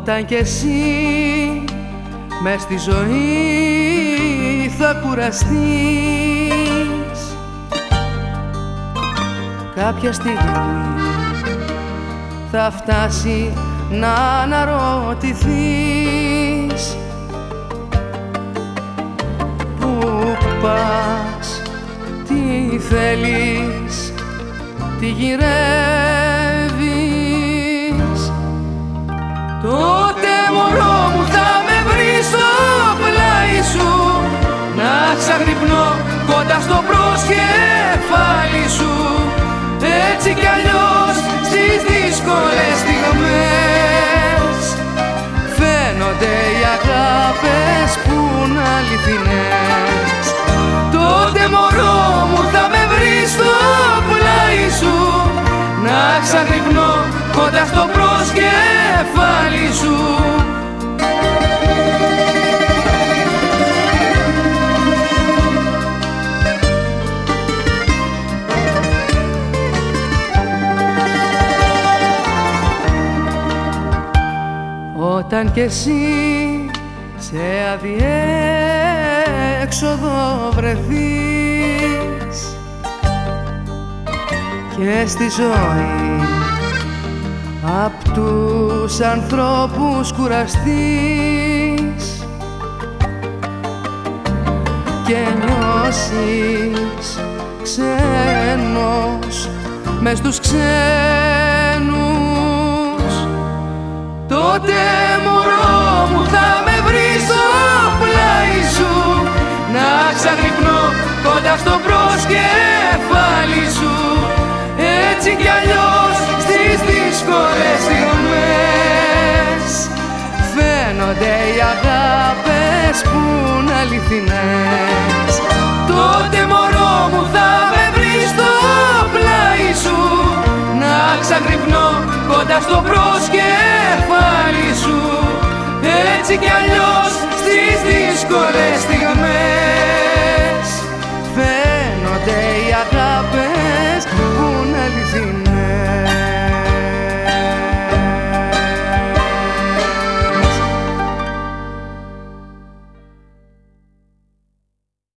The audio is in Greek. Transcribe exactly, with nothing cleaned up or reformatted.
Όταν κι εσύ μες στη ζωή θα κουραστείς, κάποια στιγμή θα φτάσει να αναρωτηθείς πού πας, τι θέλεις, τι γυρεύεις. Τότε μωρό μου θα με βρεις στο πλάι σου, να ξαγρυπνώ κοντά στο προσκεφάλι σου. Έτσι κι αλλιώς στις δύσκολες στιγμές φαίνονται οι αγάπες που είναι αληθινές. Τότε μωρό μου θα με βρεις στο πλάι σου, να ξαγρυπνώ κοντά στο προσκεφάλι σου. Όταν κι εσύ σε αδιέξοδο βρεθείς και στη ζωή απ' τους ανθρώπους κουραστείς και νιώσεις ξένος μες στους ξένους, τότε μωρό μου θα με βρεις στο πλάι σου, να ξαγρυπνώ κοντά στο προσκεφάλι σου. Έτσι κι αλλιώς στις δύσκολες στιγμές φαίνονται οι αγάπες που είναι αληθινές. Τότε μωρό μου θα με βρεις στο πλάι σου, να ξαγρυπνώ κοντά στο προσκεφάλι σου. Έτσι κι αλλιώς στις δύσκολες στιγμές